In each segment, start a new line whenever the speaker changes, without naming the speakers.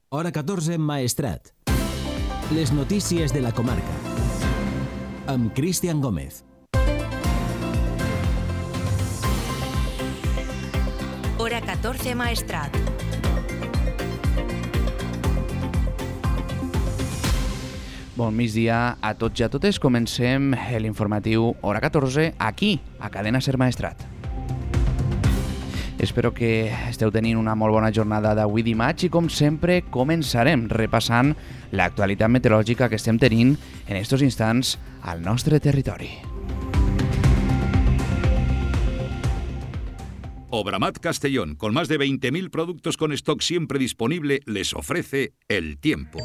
Hora 14 Maestrat. Les notícies de la comarca. Amb Cristian Gómez.
Hora 14 Maestrat.
Bon migdia a tots i a totes. Comencem l'informatiu Hora 14 aquí, a Cadena Ser Maestrat. Espero que esteu tenint una molt bona jornada d'avui dimarts i, com sempre, començarem repassant l'actualitat meteorològica que estem tenint en estos instants al nostre territori.
Obramat Castellón, con más de 20.000 productos con stock siempre disponible, les ofrece el tiempo.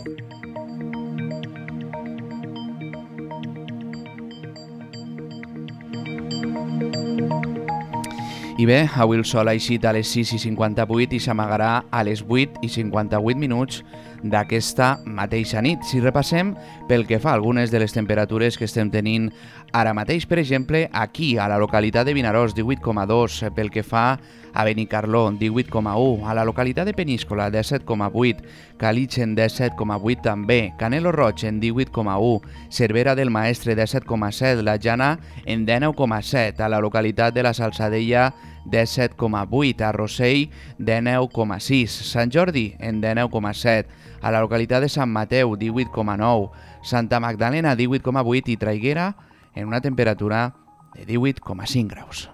I bé, avui el sol ha eixit a les 6:58 i s'amagarà a les 8:58 d'aquesta mateixa nit. Si repassem pel que fa a algunes de les temperatures que estem tenint ara mateix, per exemple, aquí a la localitat de Vinaròs, 18,2, pel que fa a Benicarló, 18,1, a la localitat de Peníscola, 17,8, Calitgen, 17,8 també, Canelo Roig, en 18,1, Cervera del Maestre, 17,7, La Jana, en 19,7, a la localitat de la Salzadella, 17,8, a Rossell, 19,6, Sant Jordi, en 19,7, a la localitat de Sant Mateu, 18,9, Santa Magdalena, 18,8 i Traiguera, en una temperatura de 18,5 graus.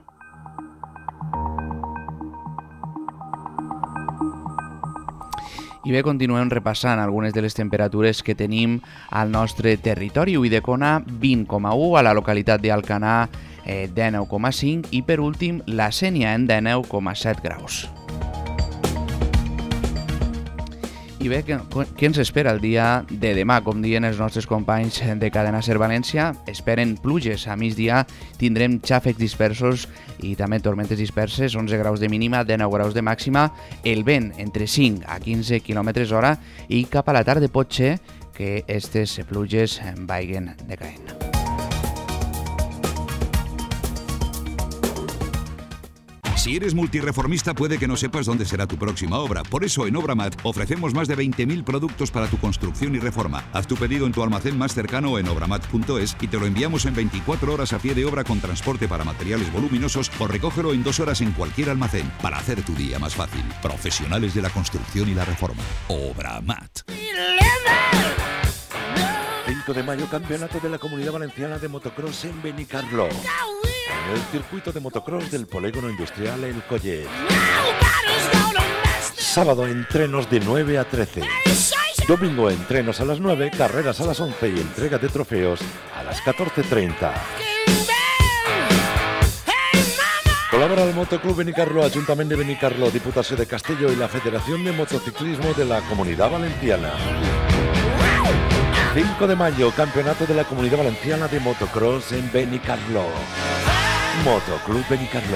I bé, continuem repassant algunes de les temperatures que tenim al nostre territori. Ulldecona, 20,1, a la localitat d'Alcanar, 19,5 i per últim la Sénia en 19,7 graus. I bé, què ens espera el dia de demà? Com diuen els nostres companys de Cadena Ser València, esperen pluges. A migdia tindrem xàfecs dispersos i també tormentes disperses, 11 graus de mínima, 19 graus de màxima, el vent entre 5 a 15 km/h i cap a la tarda pot ser que aquestes pluges vagin decaent.
Si eres multireformista, puede que no sepas dónde será tu próxima obra. Por eso, en Obramat ofrecemos más de 20.000 productos para tu construcción y reforma. Haz tu pedido en tu almacén más cercano o en obramat.es y te lo enviamos en 24 horas a pie de obra con transporte para materiales voluminosos o recógelo en 2 horas en cualquier almacén para hacer tu día más fácil. Profesionales de la construcción y la reforma. Obramat.
5 de mayo, Campeonato de la Comunidad Valenciana de Motocross en Benicarló. En el circuito de motocross del Polígono Industrial El Collet. Sábado, entrenos de 9 a 13. Domingo, entrenos a las 9, carreras a las 11 y entrega de trofeos a las 14:30. Colabora el Motoclub Benicarló, Ayuntamiento de Benicarló, Diputación de Castelló y la Federación de Motociclismo de la Comunidad Valenciana. 5 de mayo, Campeonato de la Comunidad Valenciana de Motocross en Benicarló. Motoclub Benicarló.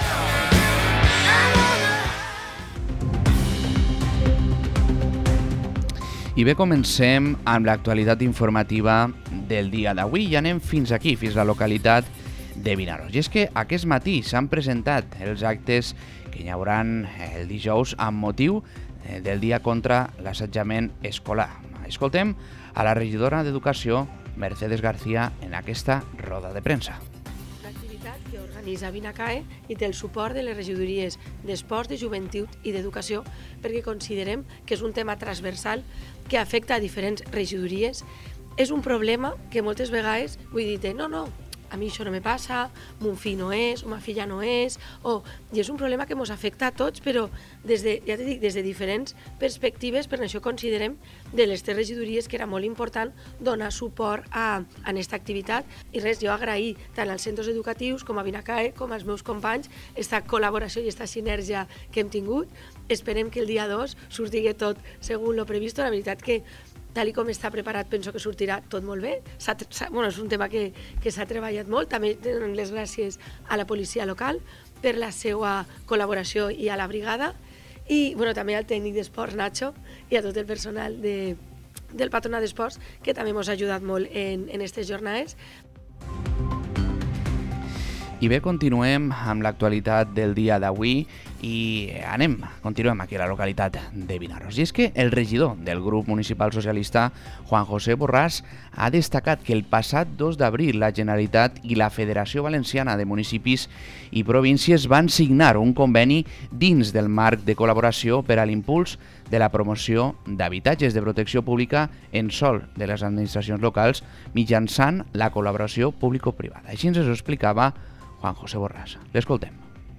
I bé, comencem amb l'actualitat informativa del dia d'avui i anem fins aquí, fins a la localitat de Vinaròs. I és que aquest matí s'han presentat els actes que hi haurà el dijous amb motiu del dia contra l'assetjament escolar. Escoltem a la regidora d'Educació, Mercedes García, en aquesta roda de premsa.
L'activitat que organitza Vinacae i té el suport de les regidories d'Esports, de Joventut i d'Educació perquè considerem que és un tema transversal que afecta a diferents regidories. És un problema que moltes vegades vull dir, no, a mi això no me passa, mon fill no és, o ma filla no és, i és un problema que ens afecta a tots, però des de diferents perspectives. Per això considerem de les 3 regidories que era molt important donar suport a aquesta activitat. I res, jo agrair tant als centres educatius com a Vinacae, com als meus companys, aquesta col·laboració i aquesta sinergia que hem tingut. Esperem que el dia 2 surti tot segons lo previst. La veritat que tal com està preparat, penso que sortirà tot molt bé. És un tema que s'ha treballat molt. També donem les gràcies a la policia local per la seva col·laboració i a la brigada. I també al tècnic d'esports, Nacho, i a tot el personal del Patronat d'Esports, que també ens ha ajudat molt en aquestes jornades.
I bé, continuem amb l'actualitat del dia d'avui I continuem aquí a la localitat de Vinaròs. I és que el regidor del grup municipal socialista, Juan José Borràs, ha destacat que el passat 2 d'abril la Generalitat i la Federació Valenciana de Municipis i Províncies van signar un conveni dins del marc de col·laboració per a l'impuls de la promoció d'habitatges de protecció pública en sòl de les administracions locals mitjançant la col·laboració público-privada. Així ens ho explicava Juan José Borràs. L'escoltem.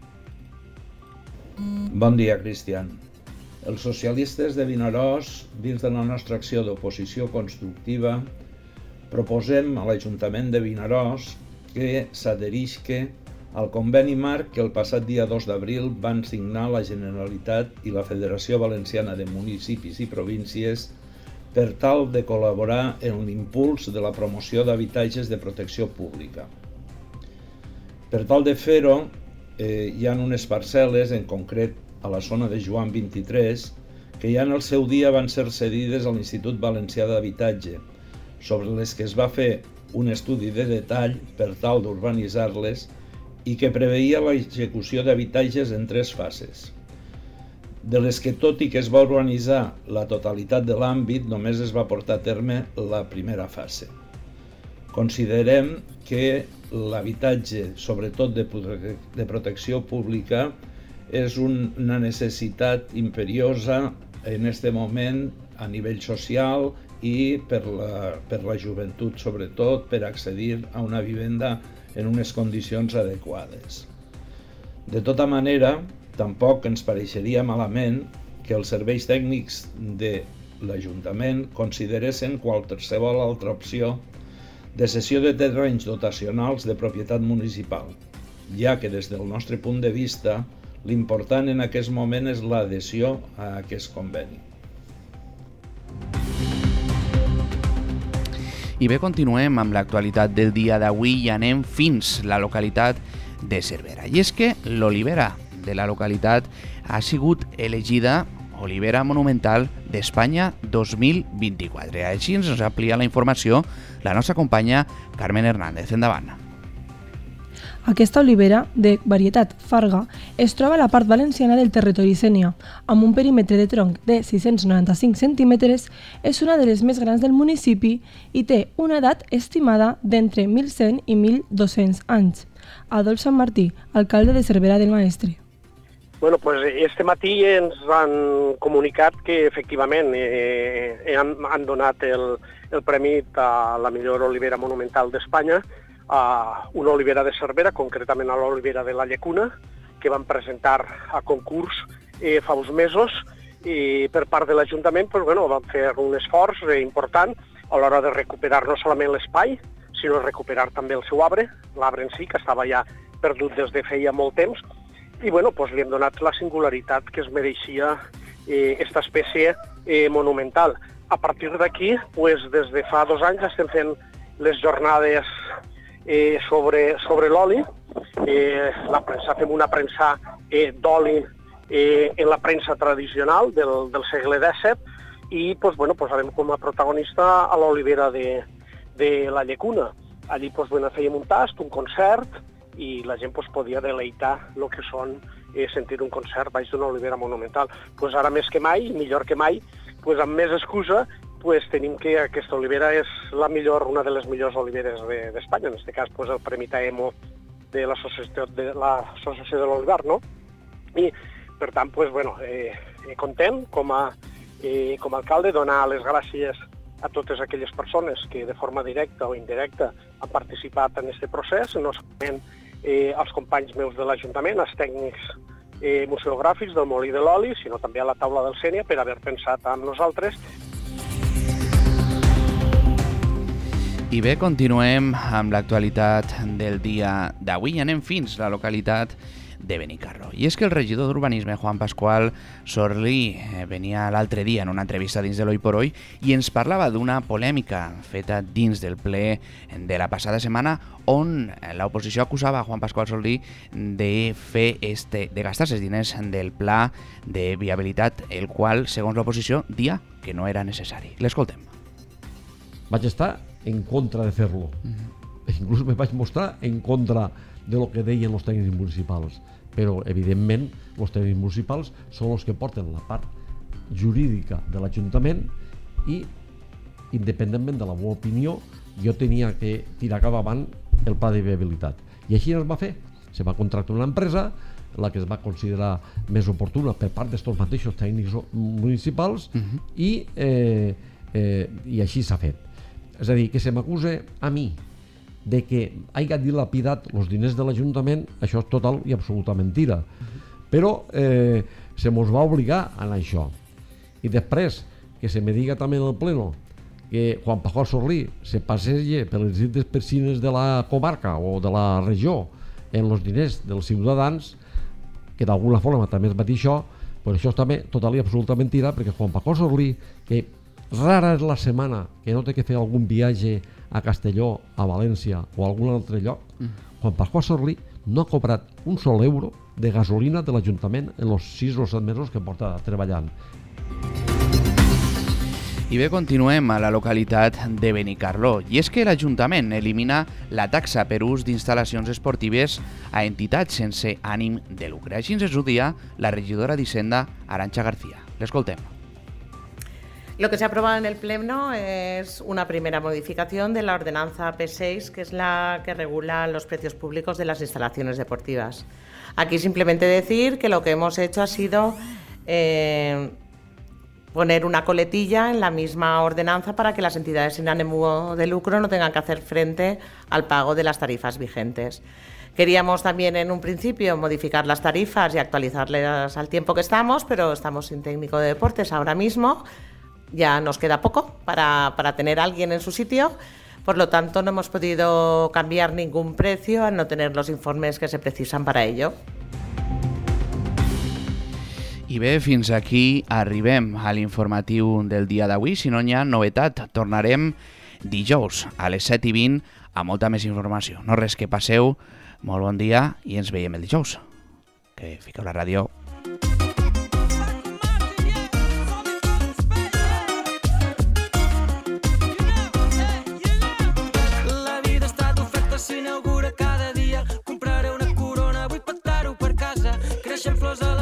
Bon dia, Cristian. Els socialistes de Vinaròs, dins de la nostra acció d'oposició constructiva, proposem a l'Ajuntament de Vinaròs que s'adherisca al conveni marc que el passat dia 2 d'abril van signar la Generalitat i la Federació Valenciana de Municipis i Províncies per tal de col·laborar en l'impuls de la promoció d'habitatges de protecció pública. Per tal de fer-ho, hi ha unes parcel·les, en concret a la zona de Joan 23, que ja en el seu dia van ser cedides a l'Institut Valencià d'Habitatge, sobre les que es va fer un estudi de detall per tal d'urbanitzar-les i que preveia l'execució d'habitatges en 3 fases, de les que, tot i que es va urbanitzar la totalitat de l'àmbit, només es va portar a terme la primera fase. Considerem que l'habitatge, sobretot de protecció pública, és una necessitat imperiosa en aquest moment a nivell social i per la joventut, sobretot per accedir a una vivenda en unes condicions adequades. De tota manera, tampoc ens pareixeria malament que els serveis tècnics de l'Ajuntament consideressin qualsevol altra opció de cessió de terrenys dotacionals de propietat municipal, ja que des del nostre punt de vista l'important en aquest moment és l'adhesió a aquest conveni.
I bé, continuem amb l'actualitat del dia d'avui i anem fins a la localitat de Cervera. I és que l'olivera de la localitat ha sigut elegida Olivera Monumental d'Espanya 2024. Així ens amplia la informació la nostra companya Carmen Hernández. Endavant.
Aquesta olivera, de varietat Farga, es troba a la part valenciana del territori Sénia. Amb un perímetre de tronc de 695 centímetres, és una de les més grans del municipi i té una edat estimada d'entre 1.100 i 1.200 anys. Adolf Sant Martí, alcalde de Cervera del Maestre.
Bueno, pues este matí ens han comunicat que efectivament han donat el premi a la millor olivera monumental d'Espanya a una olivera de Cervera, concretament a l'olivera de la Llacuna, que van presentar a concurs fa uns mesos i per part de l'Ajuntament van fer un esforç important a l'hora de recuperar no solament l'espai, sinó recuperar també el seu arbre, l'arbre en si, que estava ja perdut des de feia molt temps, i li hem donat la singularitat que es mereixia aquesta espècie monumental. A partir d'aquí, des de fa 2 anys estem fent les jornades sobre l'oli. Fem una premsa d'oli en la premsa tradicional del segle XVII i posarem com a protagonista a l'olivera de la Llacuna. Allí fèiem un tast, un concert, i la gent podia deleitar el que són sentir un concert baix d'una olivera monumental. Ara més que mai, millor que mai, amb més excusa, tenim que aquesta olivera és una de les millors oliveres d'Espanya, en aquest cas el Premi Taemo de l'Associació de l'Olivar, no? I, per tant, content com a alcalde, donar les gràcies a totes aquelles persones que de forma directa o indirecta han participat en aquest procés, no solament als companys meus de l'Ajuntament, als tècnics museogràfics del Molí de l'Oli, sinó també a la taula del Sénia per haver pensat en nosaltres.
I bé, continuem amb l'actualitat del dia d'avui i anem fins a la localitat de Benicarló. I és que el regidor d'Urbanisme, Juan Pascual Sorlí, venia l'altre dia en una entrevista dins de l'Hoy por Hoy i ens parlava d'una polèmica feta dins del ple de la passada setmana on l'oposició acusava a Juan Pascual Sorlí de gastar-se els diners del pla de viabilitat, el qual, segons l'oposició, dia que no era necessari. L'escoltem.
Vaig estar en contra de fer-lo. Inclús me vaig mostrar en contra de lo que deien els tècnics municipals. però evidentment els tècnics municipals són els que porten la part jurídica de l'Ajuntament i independentment de la meva opinió jo tenia que tirar cap avant el pla de viabilitat i així es va fer, se va contractar una empresa la que es va considerar més oportuna per part d'estos mateixos tècnics municipals i així s'ha fet. És a dir, que se m'acusa a mi de que hagi dilapidat els diners de l'Ajuntament, això és total i absolutament mentira. Però se mos va obligar a anar això. I després, que se me diga també en el pleno que Juan Pajor Sorlí se passeja per les dites piscines de la comarca o de la regió en els diners dels ciutadans, que d'alguna forma també es va dir això, però això és també total i absolutament mentira, perquè Juan Pajor Sorlí, que rara és la setmana que no té que fer algun viatge a Castelló, a València o a algun altre lloc, Juan Pajor Sorlí no ha cobrat un sol euro de gasolina de l'Ajuntament en els 6 o 7 mesos que porta treballant.
I bé, continuem a la localitat de Benicarló. I és que l'Ajuntament elimina la taxa per ús d'instal·lacions esportives a entitats sense ànim de lucre. Així ens ho dia la regidora d'Hisenda, Arantxa García. L'escoltem.
Lo que se ha aprobado en el Pleno es una primera modificación de la ordenanza P6, que es la que regula los precios públicos de las instalaciones deportivas. Aquí simplemente decir que lo que hemos hecho ha sido poner una coletilla en la misma ordenanza para que las entidades sin ánimo de lucro no tengan que hacer frente al pago de las tarifas vigentes. Queríamos también en un principio modificar las tarifas y actualizarlas al tiempo que estamos, pero estamos sin técnico de deportes ahora mismo. Ya nos queda poco para tener a alguien en su sitio, por lo tanto no hemos podido cambiar ningún precio al no tener los informes que se precisan para ello.
I bé, fins aquí arribem a l'informatiu del dia d'avui. Si no hi ha novetat, tornarem dijous a les 7:20 amb molta més informació. No res, que passeu molt bon dia i ens veiem el dijous. Que fiqueu la ràdio.
La vida està d'oferta, s'inaugura cada dia. Compraré una corona, vull petar-ho per casa. Creixen flors a